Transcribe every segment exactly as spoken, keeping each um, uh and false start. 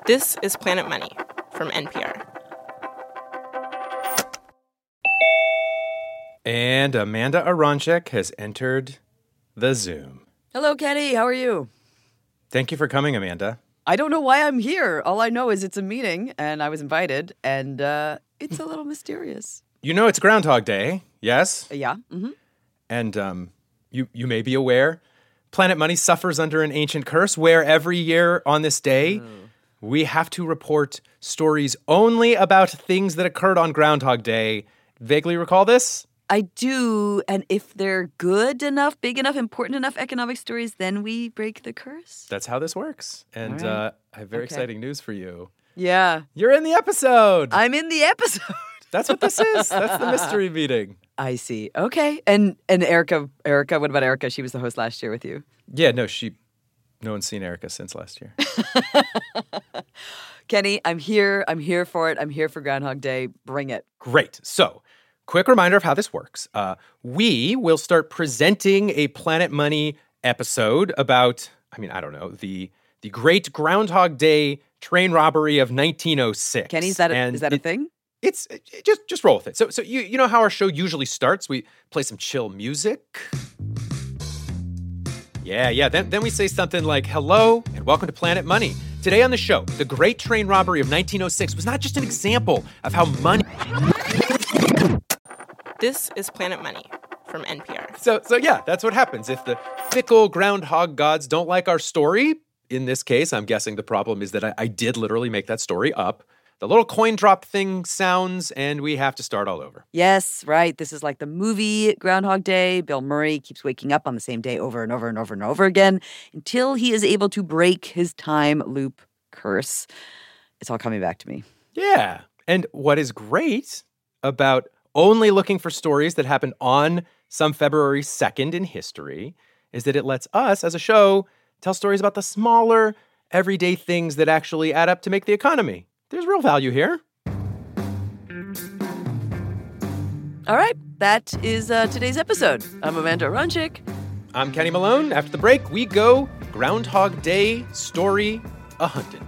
This is Planet Money from N P R. And Amanda Aronczyk has entered the Zoom. Hello, Kenny. How are you? Thank you for coming, Amanda. I don't know why I'm here. All I know is it's a meeting, and I was invited, and uh, it's a little mysterious. You know it's Groundhog Day, yes? Uh, yeah. Mm-hmm. And um, you, you may be aware, Planet Money suffers under an ancient curse where every year on this day, oh. we have to report stories only about things that occurred on Groundhog Day. Vaguely recall this? I do, and if they're good enough, big enough, important enough economic stories, then we break the curse. That's how this works. And right. uh, I have very okay. exciting news for you. Yeah. You're in the episode. I'm in the episode. That's what this is. That's the mystery meeting. I see. Okay. And and Erica, Erica, what about Erica? She was the host last year with you. Yeah, no, she, no one's seen Erica since last year. Kenny, I'm here. I'm here for it. I'm here for Groundhog Day. Bring it. Great. So, quick reminder of how this works. Uh, we will start presenting a Planet Money episode about, I mean, I don't know, the the great Groundhog Day train robbery of nineteen oh six. Kenny, is that a, and is that it, a thing? It's it, just just roll with it. So so you you know how our show usually starts? We play some chill music. Yeah, yeah. Then then we say something like, "Hello and welcome to Planet Money." Today on the show, the great train robbery of nineteen oh six was not just an example of how money. This is Planet Money from N P R. So, so yeah, that's what happens. If the fickle groundhog gods don't like our story, in this case, I'm guessing the problem is that I, I did literally make that story up. The little coin drop thing sounds, and we have to start all over. Yes, right. This is like the movie Groundhog Day. Bill Murray keeps waking up on the same day over and over and over and over again until he is able to break his time loop curse. It's all coming back to me. Yeah. And what is great about only looking for stories that happened on some February second in history is that it lets us, as a show, tell stories about the smaller, everyday things that actually add up to make the economy. There's real value here. All right, that is uh, today's episode. I'm Amanda Aronczyk. I'm Kenny Malone. After the break, we go Groundhog Day story a-huntin'.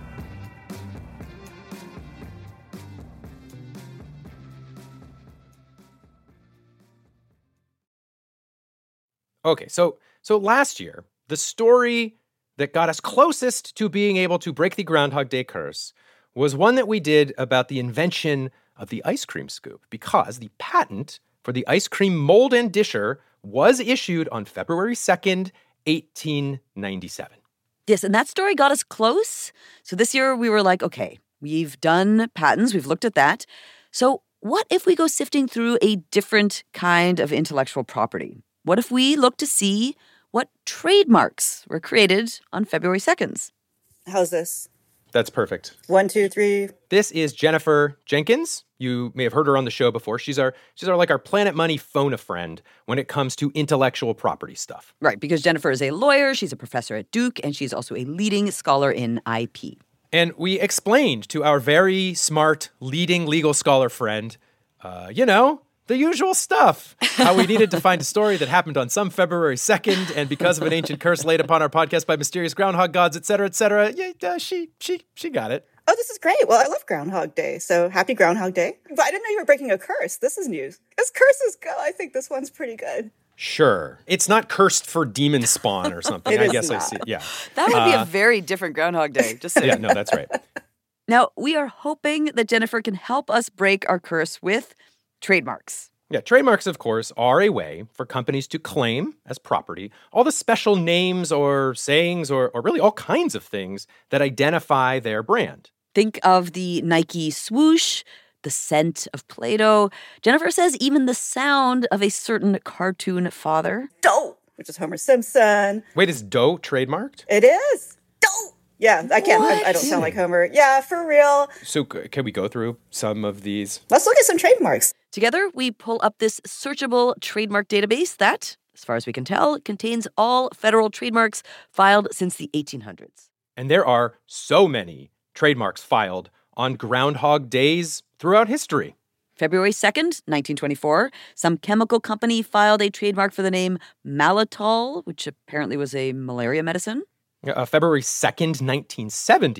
Okay, so so last year, the story that got us closest to being able to break the Groundhog Day curse was one that we did about the invention of the ice cream scoop, because the patent for the ice cream mold and disher was issued on February second, eighteen ninety-seven. Yes, and that story got us close. So this year we were like, okay, we've done patents, we've looked at that. So what if we go sifting through a different kind of intellectual property? What if we look to see what trademarks were created on February second? How's this? That's perfect. One, two, three. This is Jennifer Jenkins. You may have heard her on the show before. She's our she's our like our Planet Money phone-a-friend when it comes to intellectual property stuff. Right, because Jennifer is a lawyer, she's a professor at Duke, and she's also a leading scholar in I P. And we explained to our very smart leading legal scholar friend, uh, you know, the usual stuff. How we needed to find a story that happened on some February second, and because of an ancient curse laid upon our podcast by mysterious groundhog gods, et cetera, et cetera. Yeah, uh, she, she, she got it. Oh, this is great. Well, I love Groundhog Day, so happy Groundhog Day. But I didn't know you were breaking a curse. This is news. As curses go, I think this one's pretty good. Sure. It's not cursed for demon spawn or something. It I is guess not. I see. Yeah. That would be Uh, a very different Groundhog Day, just saying. Yeah, no, that's right. Now, we are hoping that Jennifer can help us break our curse with trademarks. Yeah, trademarks, of course, are a way for companies to claim as property all the special names or sayings or, or really all kinds of things that identify their brand. Think of the Nike swoosh, the scent of Play-Doh. Jennifer says even the sound of a certain cartoon father. Doe, which is Homer Simpson. Wait, is Doe trademarked? It is. Doe. Yeah, I can't. I, I don't What? sound like Homer. Yeah, for real. So c- can we go through some of these? Let's look at some trademarks. Together, we pull up this searchable trademark database that, as far as we can tell, contains all federal trademarks filed since the eighteen hundreds. And there are so many trademarks filed on Groundhog Days throughout history. February second, nineteen twenty-four, some chemical company filed a trademark for the name Malitol, which apparently was a malaria medicine. Uh, February second, nineteen seventy,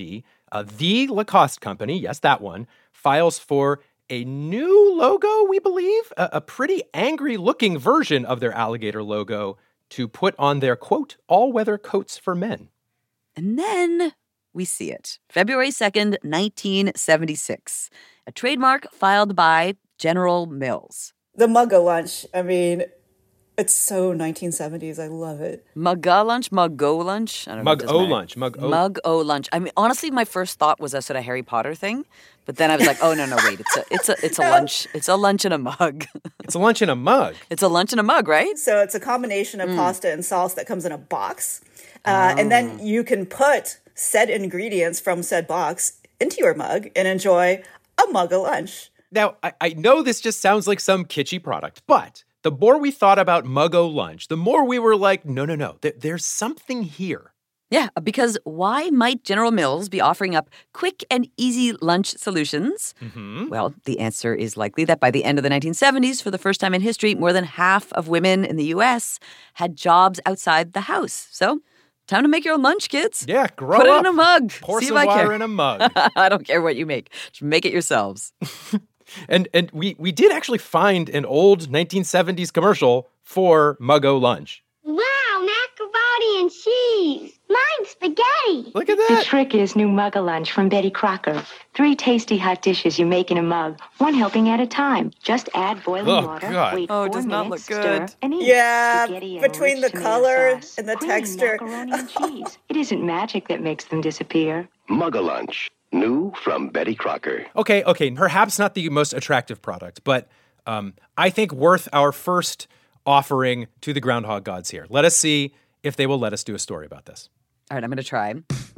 Uh, the Lacoste company, yes, that one, files for a new logo, we believe, a, a pretty angry-looking version of their alligator logo to put on their, quote, all-weather coats for men. And then we see it. February second, nineteen seventy-six. A trademark filed by General Mills. The Muggo lunch. I mean, it's so nineteen seventies. I love it. Mugga lunch, Muggo lunch. I don't know. Mug O lunch. Mug O. Mug O lunch. I mean, honestly, my first thought was a sort of Harry Potter thing, but then I was like, oh no, no, wait, it's a, it's a, it's a lunch. It's a lunch in a mug. It's a lunch in a mug. It's a lunch in a mug, right? So it's a combination of mm. pasta and sauce that comes in a box, uh, oh. and then you can put said ingredients from said box into your mug and enjoy a Muggo lunch. Now, I, I know this just sounds like some kitschy product, but the more we thought about Muggo lunch, the more we were like, no, no, no, th- there's something here. Yeah, because why might General Mills be offering up quick and easy lunch solutions? Mm-hmm. Well, the answer is likely that by the end of the nineteen seventies, for the first time in history, more than half of women in the U S had jobs outside the house. So, time to make your own lunch, kids. Yeah, grow Put up. it in a mug. Pour See some if I water care. in a mug. I don't care what you make. Just make it yourselves. And and we, we did actually find an old nineteen seventies commercial for Muggo lunch. Wow, macaroni and cheese. Mine's spaghetti. Look at that. The trick is new Muggo lunch from Betty Crocker. Three tasty hot dishes you make in a mug, one helping at a time. Just add boiling Oh, water. God. Wait Oh, it four does not minutes, look stir, good. and eat. Yeah, Spaghetti and between rich the tomato color sauce, and the cream, texture. macaroni and cheese. It isn't magic that makes them disappear. Muggo lunch. New from Betty Crocker. Okay, okay, perhaps not the most attractive product, but um, I think worth our first offering to the groundhog gods here. Let us see if they will let us do a story about this. All right, I'm going to try.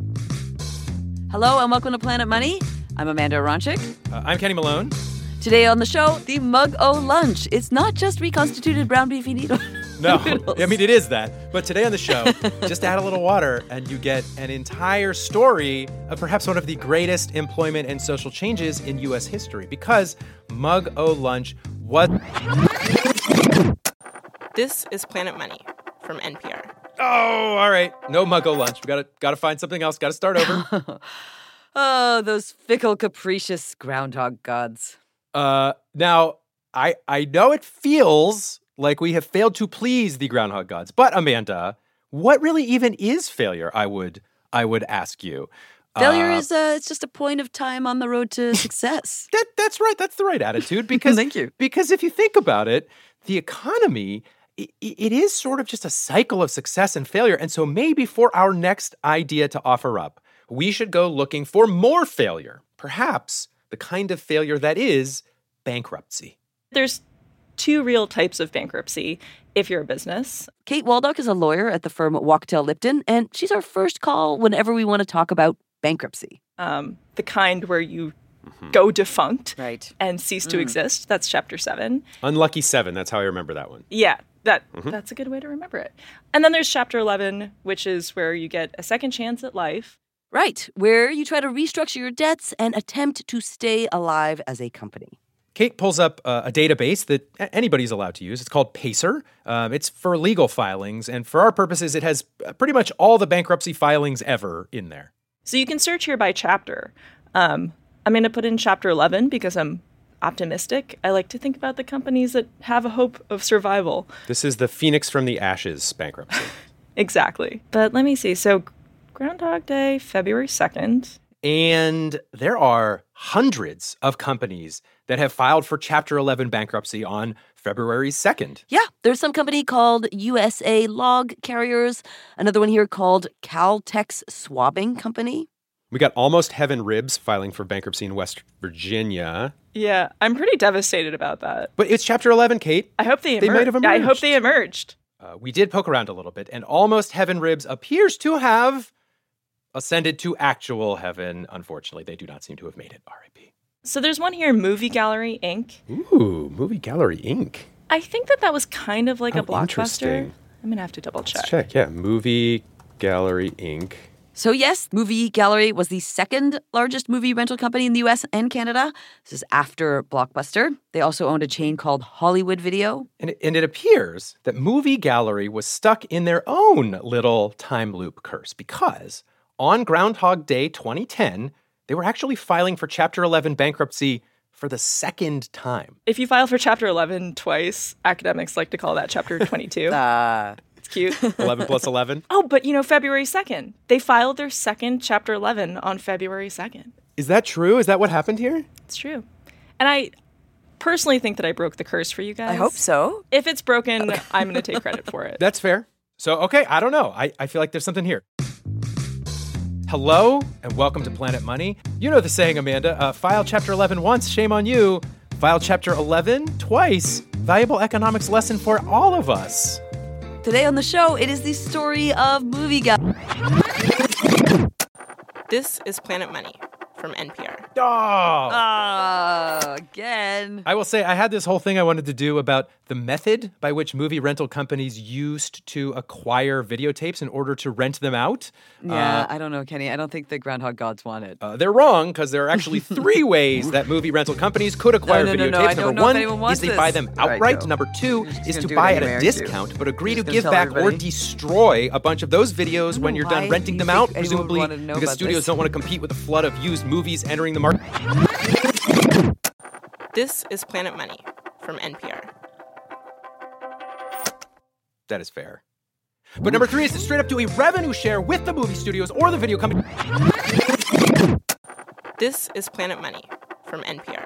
Hello and welcome to Planet Money. I'm Amanda Aronczyk. Uh, I'm Kenny Malone. Today on the show, the Mug-O lunch. It's not just reconstituted ground beefy noodles. No, I mean, it is that. But today on the show, just add a little water and you get an entire story of perhaps one of the greatest employment and social changes in U S history, because Mug-O lunch was... This is Planet Money from N P R. Oh, all right. No Mug-O lunch. We gotta gotta find something else. Gotta start over. Oh, those fickle, capricious groundhog gods. Uh, now, I I know it feels like we have failed to please the groundhog gods, but Amanda, what really even is failure? I would I would ask you. Failure uh, is uh, it's just a point of time on the road to success. That that's right. That's the right attitude. Because Thank you. Because if you think about it, the economy it, it is sort of just a cycle of success and failure. And so maybe for our next idea to offer up, we should go looking for more failure. Perhaps the kind of failure that is bankruptcy. There's two real types of bankruptcy if you're a business. Kate Waldock is a lawyer at the firm Wachtell Lipton, and she's our first call whenever we want to talk about bankruptcy. Um, the kind where you mm-hmm. go defunct right. and cease to Mm. exist. That's chapter seven. Unlucky seven. That's how I remember that one. Yeah, that mm-hmm. that's a good way to remember it. And then there's chapter eleven, which is where you get a second chance at life. Right, where you try to restructure your debts and attempt to stay alive as a company. Kate pulls up uh, a database that anybody's allowed to use. It's called Pacer. Um, it's for legal filings, and for our purposes, it has pretty much all the bankruptcy filings ever in there. So you can search here by chapter. Um, I'm going to put in chapter eleven because I'm optimistic. I like to think about the companies that have a hope of survival. This is the Phoenix from the Ashes bankruptcy. Exactly. But let me see. So Groundhog Day, February second. And there are hundreds of companies that have filed for Chapter eleven bankruptcy on February second. Yeah, there's some company called U S A Log Carriers, another one here called Caltex Swabbing Company. We got Almost Heaven Ribs filing for bankruptcy in West Virginia. Yeah, I'm pretty devastated about that. But it's Chapter eleven, Kate. I hope they emerged. They might have emerged. I hope they emerged. Uh, we did poke around a little bit, and Almost Heaven Ribs appears to have ascended to actual heaven. Unfortunately, they do not seem to have made it. R I P. So there's one here, Movie Gallery Incorporated. Ooh, Movie Gallery Incorporated. I think that that was kind of like oh, a blockbuster. Interesting. I'm going to have to double check. Let's check, yeah. Movie Gallery Incorporated. So yes, Movie Gallery was the second largest movie rental company in the U S and Canada. This is after Blockbuster. They also owned a chain called Hollywood Video. And it, and it appears that Movie Gallery was stuck in their own little time loop curse, because on Groundhog Day twenty ten, they were actually filing for Chapter eleven bankruptcy for the second time. If you file for Chapter eleven twice, academics like to call that Chapter twenty-two. Ah. It's cute. eleven plus eleven. Oh, but you know, February second. They filed their second Chapter eleven on February second. Is that true? Is that what happened here? It's true. And I personally think that I broke the curse for you guys. I hope so. If it's broken, I'm going to take credit for it. That's fair. So, okay, I don't know. I, I feel like there's something here. Hello, and welcome to Planet Money. You know the saying, Amanda. Uh, file Chapter eleven once, shame on you. File Chapter eleven twice. Valuable economics lesson for all of us. Today on the show, it is the story of Movie Guy. This is Planet Money from N P R. Oh! Oh, again. I will say I had this whole thing I wanted to do about the method by which movie rental companies used to acquire videotapes in order to rent them out. Yeah, Uh, I don't know, Kenny. I don't think the Groundhog Gods want it. Uh, they're wrong, because there are actually three ways that movie rental companies could acquire No, no, videotapes. no, no, I don't Number know if one anyone is wants they this. buy them All right, outright. go. Number two You're just is gonna to do it buy at anyway, a aren't you? discount, but agree You're to just give gonna tell back or everybody? destroy a bunch of those videos don't when know you're why done renting you them think out, anyone would presumably wanna know because about studios this. don't want to compete with the flood of used movies entering the market. This is Planet Money from N P R. That is fair. But number three is to straight up do a revenue share with the movie studios or the video company. This is Planet Money from N P R.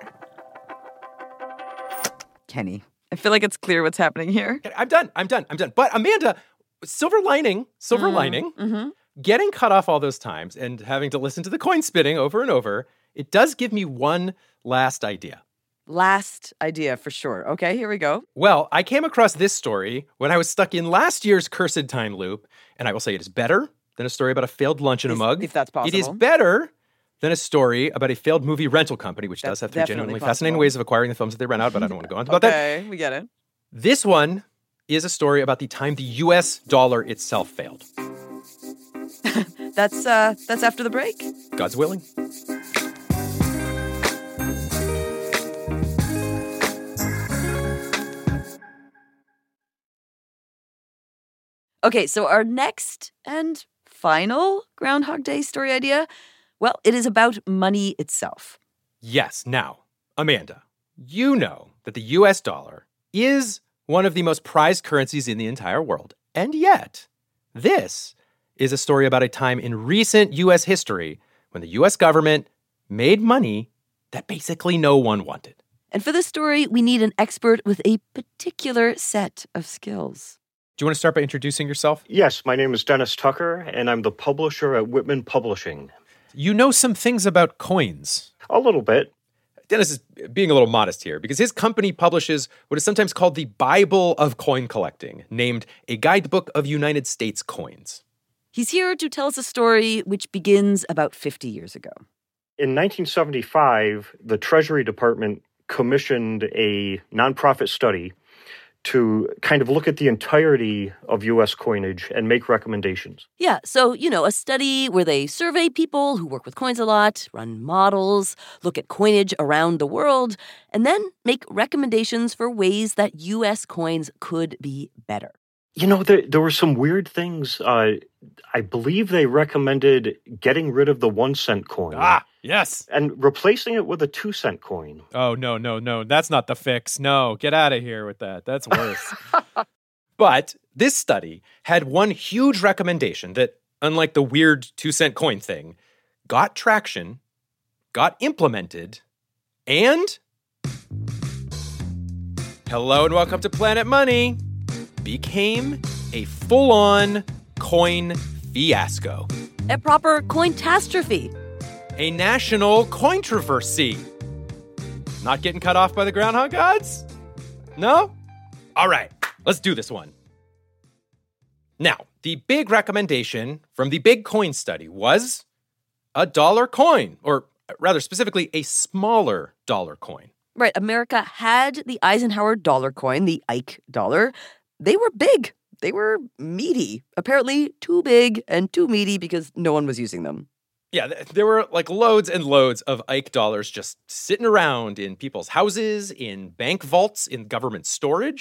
Kenny, I feel like it's clear what's happening here. Okay, I'm done. I'm done. I'm done. But Amanda, silver lining, silver Mm, lining, mm-hmm. getting cut off all those times and having to listen to the coin spinning over and over, it does give me one last idea. Last idea for sure. Okay, here we go. Well, I came across this story when I was stuck in last year's cursed time loop, and I will say it is better than a story about a failed lunch in a If- mug. if that's It is possible. better than a story about a failed movie rental company, which That's does have three definitely genuinely possible. fascinating ways of acquiring the films that they rent out, but I don't want to go on about that. Okay, we get it. This one is a story about the time the U S dollar itself failed. That's uh that's after the break. God's willing. Okay, so our next and final Groundhog Day story idea, well, it is about money itself. Yes. Now, Amanda, you know that the U S dollar is one of the most prized currencies in the entire world. And yet, this is a story about a time in recent U S history when the U S government made money that basically no one wanted. And for this story, we need an expert with a particular set of skills. Do you want to start by introducing yourself? Yes, my name is Dennis Tucker, and I'm the publisher at Whitman Publishing. You know some things about coins. A little bit. Dennis is being a little modest here because his company publishes what is sometimes called the Bible of coin collecting, named A Guidebook of United States Coins. He's here to tell us a story which begins about fifty years ago. In nineteen seventy-five, the Treasury Department commissioned a nonprofit study to kind of look at the entirety of U S coinage and make recommendations. Yeah, so, you know, a study where they survey people who work with coins a lot, run models, look at coinage around the world, and then make recommendations for ways that U S coins could be better. You know, there, there were some weird things. Uh, I believe they recommended getting rid of the one cent coin. Ah, yes. And replacing it with a two cent coin. Oh, no, no, no. That's not the fix. No, get out of here with that. That's worse. But this study had one huge recommendation that, unlike the weird two cent coin thing, got traction, got implemented, and... Hello and welcome to Planet Money. Became a full-on coin fiasco. A proper cointastrophe. A national cointroversy. Not getting cut off by the Groundhog Gods? No? All right, let's do this one. Now, the big recommendation from the Big Coin Study was a dollar coin, or rather specifically, a smaller dollar coin. Right, America had the Eisenhower dollar coin, the Ike dollar. They were big. They were meaty. Apparently too big and too meaty because no one was using them. Yeah, th- there were like loads and loads of Ike dollars just sitting around in people's houses, in bank vaults, in government storage.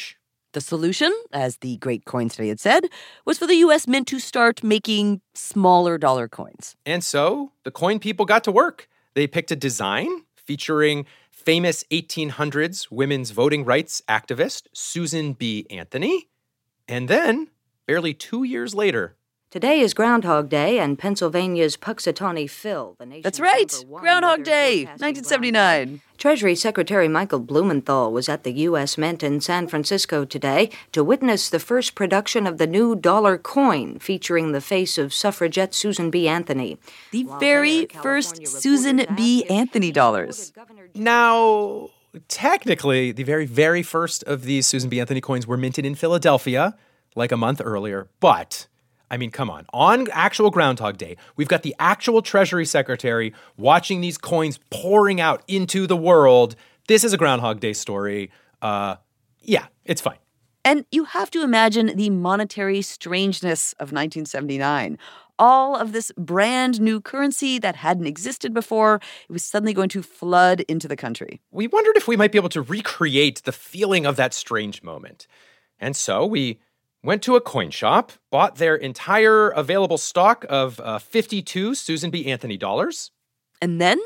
The solution, as the Great Coin Study had said, was for the U S Mint to start making smaller dollar coins. And so the coin people got to work. They picked a design featuring famous eighteen hundreds women's voting rights activist Susan B. Anthony. And then, barely two years later, today is Groundhog Day, and Pennsylvania's Puxatawney Phil, the nation's That's right, number one Groundhog weather Day, forecasting nineteen seventy-nine. Treasury Secretary Michael Blumenthal was at the U S Mint in San Francisco today to witness the first production of the new dollar coin featuring the face of suffragette Susan B. Anthony. The While very there, first California Susan reporters B. asked if Anthony dollars. now, technically, the very, very first of these Susan B. Anthony coins were minted in Philadelphia like a month earlier. But, I mean, come on. On actual Groundhog Day, we've got the actual Treasury Secretary watching these coins pouring out into the world. This is a Groundhog Day story. Uh, yeah, it's fine. And you have to imagine the monetary strangeness of nineteen seventy-nine. All of this brand new currency that hadn't existed before, it was suddenly going to flood into the country. We wondered if we might be able to recreate the feeling of that strange moment. And so we went to a coin shop, bought their entire available stock of uh, fifty-two Susan B. Anthony dollars. And then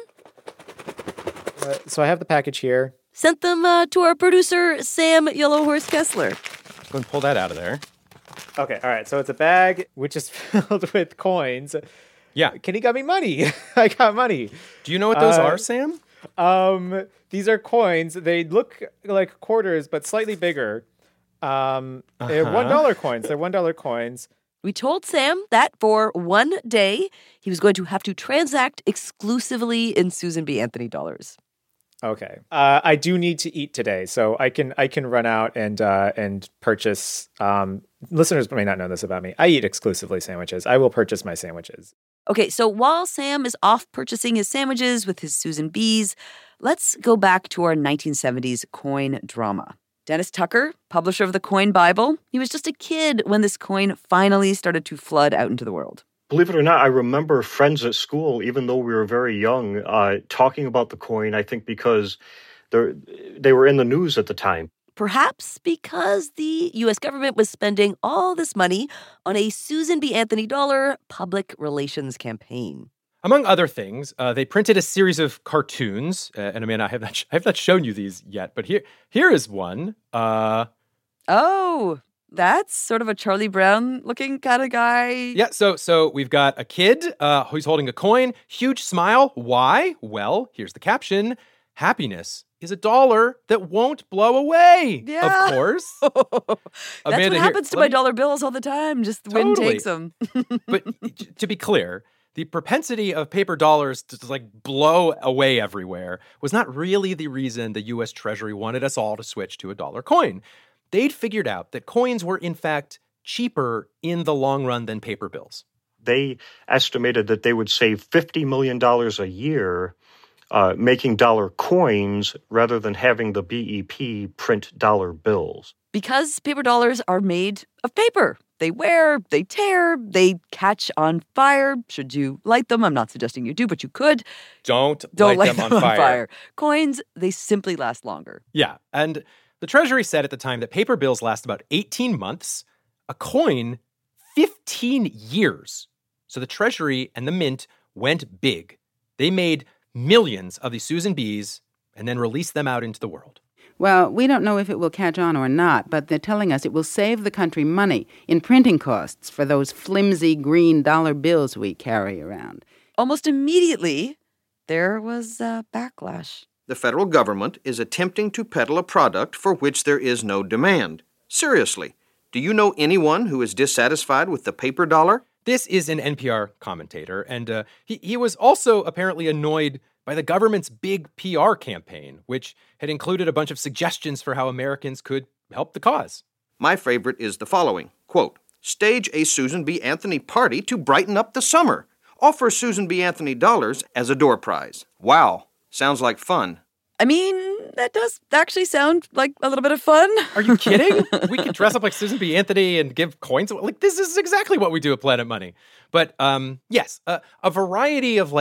Uh, so I have the package here. sent them uh, to our producer, Sam Yellowhorse Kessler. Go and pull that out of there. Okay, all right. So it's a bag which is filled with coins. Yeah. Kenny got me money. I got money. Do you know what those Uh, are, Sam? Um, these are coins. They look like quarters, but slightly bigger. Um, they're Uh-huh. one dollar coins. They're one dollar coins. We told Sam that for one day, he was going to have to transact exclusively in Susan B. Anthony dollars. Okay. Uh, I do need to eat today, so I can I can run out and uh, and purchase. Um, listeners may not know this about me. I eat exclusively sandwiches. I will purchase my sandwiches. Okay, so while Sam is off purchasing his sandwiches with his Susan B's, let's go back to our nineteen seventies coin drama. Dennis Tucker, publisher of the Coin Bible, he was just a kid when this coin finally started to flood out into the world. Believe it or not, I remember friends at school, even though we were very young, uh, talking about the coin, I think because they were in the news at the time. Perhaps because the U S government was spending all this money on a Susan B. Anthony dollar public relations campaign. Among other things, uh, they printed a series of cartoons. Uh, and Amanda, I have not, sh- I have not shown you these yet, but here, here is one. Uh, oh, that's sort of a Charlie Brown looking kind of guy. Yeah, so so we've got a kid uh, who's holding a coin, huge smile. Why? Well, here's the caption. Happiness is a dollar that won't blow away. Yeah. Of course. That's Amanda, what here, happens to let my me- dollar bills all the time. Just the wind Totally. takes them. But t- to be clear, the propensity of paper dollars to, to like blow away everywhere was not really the reason the U S Treasury wanted us all to switch to a dollar coin. They'd figured out that coins were, in fact, cheaper in the long run than paper bills. They estimated that they would save fifty million dollars a year uh, making dollar coins rather than having the B E P print dollar bills. Because paper dollars are made of paper. They wear, they tear, they catch on fire. Should you light them? I'm not suggesting you do, but you could. Don't, Don't light, them, on, fire. Coins, they simply last longer. Yeah, and the Treasury said at the time that paper bills last about eighteen months, a coin, fifteen years. So the Treasury and the Mint went big. They made millions of these Susan B's and then released them out into the world. Well, we don't know if it will catch on or not, but they're telling us it will save the country money in printing costs for those flimsy green dollar bills we carry around. Almost immediately, there was a backlash. The federal government is attempting to peddle a product for which there is no demand. Seriously, do you know anyone who is dissatisfied with the paper dollar? This is an N P R commentator, and uh, he, he was also apparently annoyed by the government's big P R campaign, which had included a bunch of suggestions for how Americans could help the cause. My favorite is the following, quote, stage a Susan B. Anthony party to brighten up the summer. Offer Susan B. Anthony dollars as a door prize. Wow, sounds like fun. I mean, that does actually sound like a little bit of fun. Are you kidding? We could dress up like Susan B. Anthony and give coins. Like, this is exactly what we do at Planet Money. But um, yes, uh, a variety of like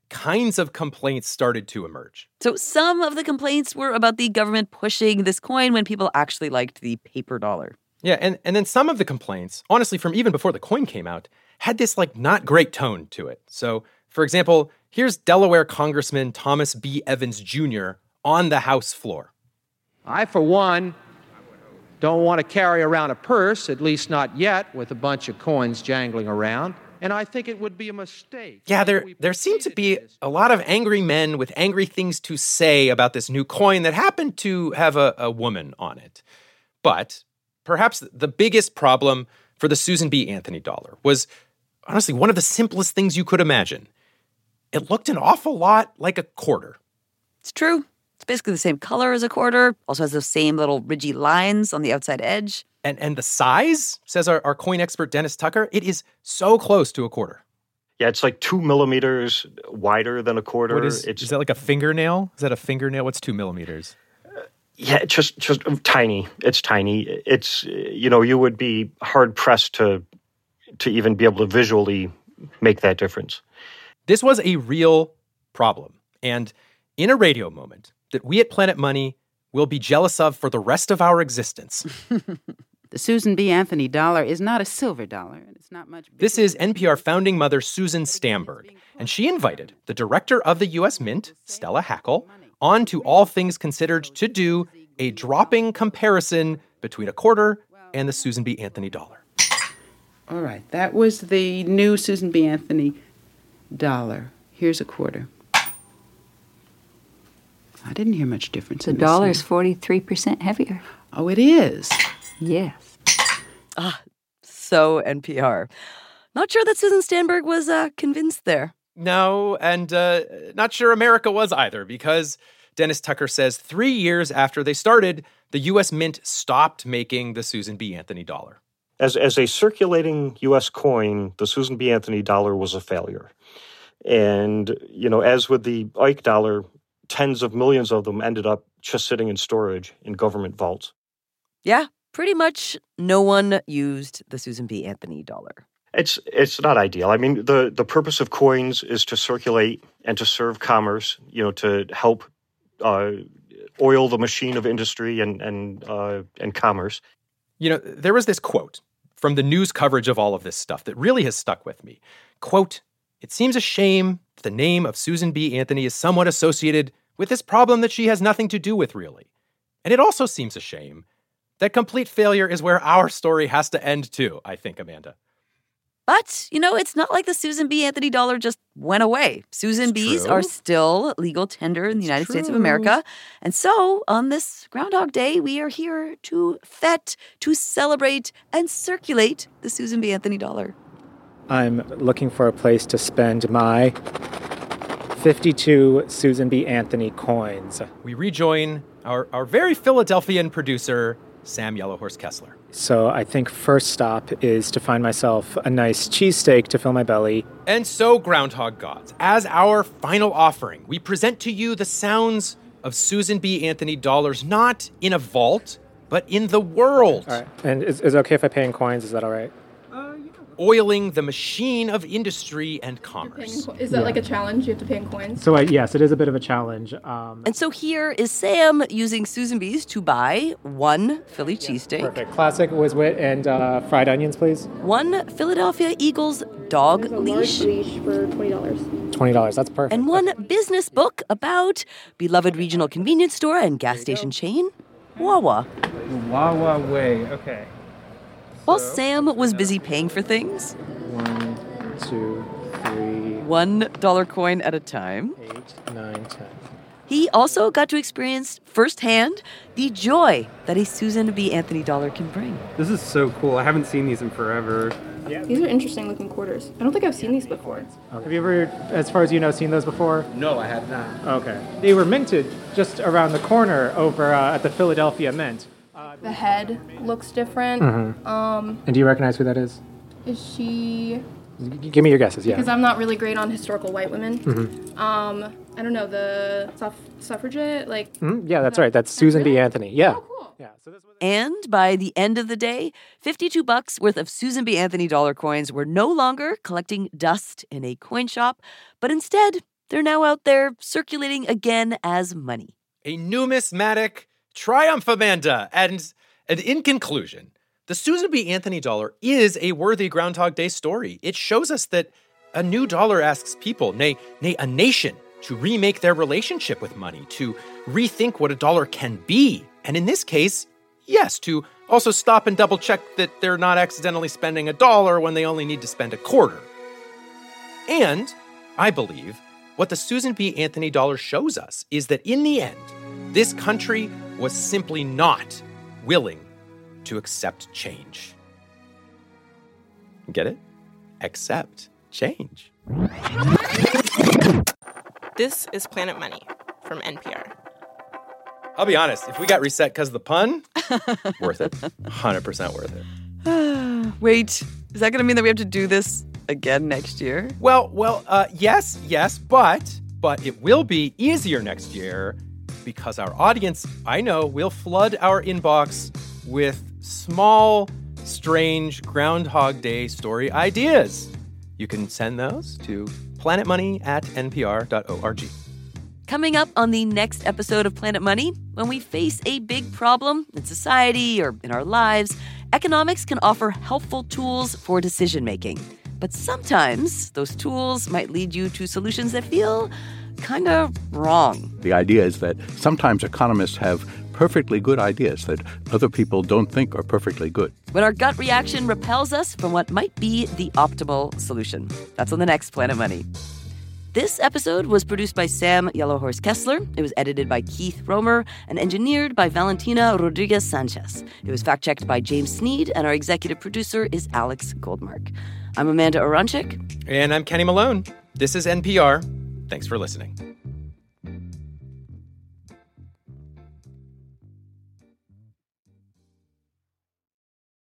kinds of complaints started to emerge. So some of the complaints were about the government pushing this coin when people actually liked the paper dollar. Yeah, and, and then some of the complaints, honestly, from even before the coin came out, had this, like, not great tone to it. So, for example, here's Delaware Congressman Thomas B. Evans Junior on the House floor. I, for one, don't want to carry around a purse, at least not yet, with a bunch of coins jangling around. And I think it would be a mistake. Yeah, there there seem to be a lot of angry men with angry things to say about this new coin that happened to have a, a woman on it. But perhaps the biggest problem for the Susan B. Anthony dollar was, honestly, one of the simplest things you could imagine. It looked an awful lot like a quarter. It's true. It's basically the same color as a quarter. Also has those same little ridgy lines on the outside edge. And and the size, says our, our coin expert Dennis Tucker, it is so close to a quarter. Yeah, it's like two millimeters wider than a quarter. What is, it's, is that like a fingernail? Is that a fingernail? What's two millimeters? Uh, yeah, it's just, just tiny. It's tiny. It's, you know, you would be hard-pressed to to even be able to visually make that difference. This was a real problem. And in a radio moment that we at Planet Money will be jealous of for the rest of our existence. The Susan B. Anthony dollar is not a silver dollar, and it's not much bigger. This is N P R founding mother Susan Stamberg, and she invited the director of the U S Mint, Stella Hackle, on to All Things Considered to do a dropping comparison between a quarter and the Susan B. Anthony dollar. All right, that was the new Susan B. Anthony dollar. Here's a quarter. I didn't hear much difference The in this. dollar's forty-three percent heavier. Oh, it is? Yes. Ah, so N P R. Not sure that Susan Stamberg was uh, convinced there. No, and uh, not sure America was either, because Dennis Tucker says three years after they started, the U S Mint stopped making the Susan B. Anthony dollar. As, as a circulating U S coin, the Susan B. Anthony dollar was a failure. And, you know, as with the Ike dollar, tens of millions of them ended up just sitting in storage in government vaults. Yeah, pretty much no one used the Susan B. Anthony dollar. It's it's not ideal. I mean, the, the purpose of coins is to circulate and to serve commerce, you know, to help uh, oil the machine of industry and and uh, and commerce. You know, there was this quote from the news coverage of all of this stuff that really has stuck with me. Quote, "It seems a shame that the name of Susan B. Anthony is somewhat associated with this problem that she has nothing to do with, really. And it also seems a shame that complete failure is where our story has to end too, I think, Amanda." But, you know, it's not like the Susan B. Anthony dollar just went away. Susan B's are still legal tender in the United States of America. And so, on this Groundhog Day, we are here to fete, to celebrate, and circulate the Susan B. Anthony dollar. I'm looking for a place to spend my fifty-two Susan B. Anthony coins. We rejoin our, our very Philadelphian producer, Sam Yellowhorse Kessler. So I think first stop is to find myself a nice cheesesteak to fill my belly. And so, Groundhog Gods, as our final offering, we present to you the sounds of Susan B. Anthony dollars, not in a vault, but in the world. All right. And is, is it okay if I pay in coins? Is that all right? Oiling the machine of industry and commerce. Is that yeah. like a challenge? You have to pay in coins? So, uh, yes, it is a bit of a challenge. Um, and so here is Sam using Susan B's to buy one Philly cheesesteak. Perfect. Classic Whiz-Wit and uh, fried onions, please. One Philadelphia Eagles dog There's a leash. large leash for twenty dollars. twenty dollars, that's perfect. And one business book about beloved regional convenience store and gas station chain, Wawa. Wawa Way, okay. While Sam was busy paying for things, one, two, three, one dollar coin at a time, eight, nine, ten. He also got to experience firsthand the joy that a Susan B. Anthony dollar can bring. This is so cool. I haven't seen these in forever. Yeah. These are interesting looking quarters. I don't think I've seen these before. Okay. Have you ever, as far as you know, seen those before? No, I have not. Okay. They were minted just around the corner over uh, at the Philadelphia Mint. The head looks different. Mm-hmm. Um, and do you recognize who that is? Is she... G- give me your guesses, yeah. Because I'm not really great on historical white women. Mm-hmm. Um, I don't know, the suff- suffragette, like... Mm-hmm. Yeah, that's right. That's Susan B. Anthony. Yeah. Oh, cool. Yeah. So this was... And by the end of the day, fifty-two bucks worth of Susan B. Anthony dollar coins were no longer collecting dust in a coin shop, but instead they're now out there circulating again as money. A numismatic triumph, Amanda. And, and in conclusion, the Susan B. Anthony dollar is a worthy Groundhog Day story. It shows us that a new dollar asks people, nay, nay, a nation, to remake their relationship with money, to rethink what a dollar can be. And in this case, yes, to also stop and double check that they're not accidentally spending a dollar when they only need to spend a quarter. And I believe what the Susan B. Anthony dollar shows us is that in the end, this country was simply not willing to accept change. Get it? Accept change. This is Planet Money from N P R. I'll be honest, if we got reset because of the pun, worth it. one hundred percent worth it. Wait, is that going to mean that we have to do this again next year? Well, well, uh, yes, yes, but, but it will be easier next year because our audience, I know, will flood our inbox with small, strange Groundhog Day story ideas. You can send those to planetmoney at n p r dot org. Coming up on the next episode of Planet Money, when we face a big problem in society or in our lives, economics can offer helpful tools for decision-making. But sometimes those tools might lead you to solutions that feel kind of wrong. The idea is that sometimes economists have perfectly good ideas that other people don't think are perfectly good. When our gut reaction repels us from what might be the optimal solution. That's on the next Planet Money. This episode was produced by Sam Yellowhorse Kessler. It was edited by Keith Romer and engineered by Valentina Rodriguez Sanchez. It was fact-checked by James Sneed, and our executive producer is Alex Goldmark. I'm Amanda Aronczyk. And I'm Kenny Malone. This is N P R. Thanks for listening.